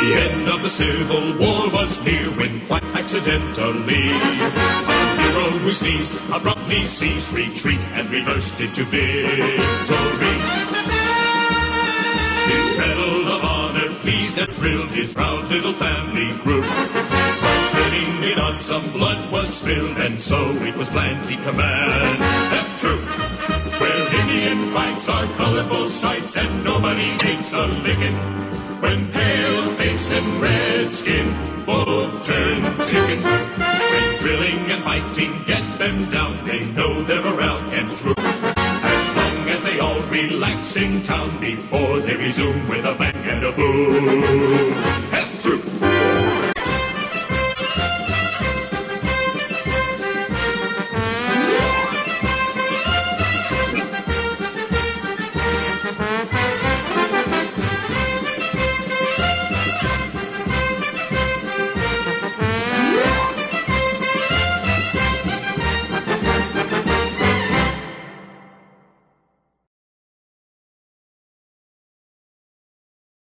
end of the Civil War was near when quite accidentally a hero who sneezed abruptly ceased retreat and reversed into victory. His medal of honor pleased and thrilled his proud little family group. While putting it on, some blood was spilled, and so it was planned he command that troop. Where Indian fights are colorful sights and nobody takes a licking. When pale face and red skin both turn chicken. When drilling and fighting get them down, they know their morale can't droop. As long as they all relax in town before they resume with a bang and a boom. Head troop!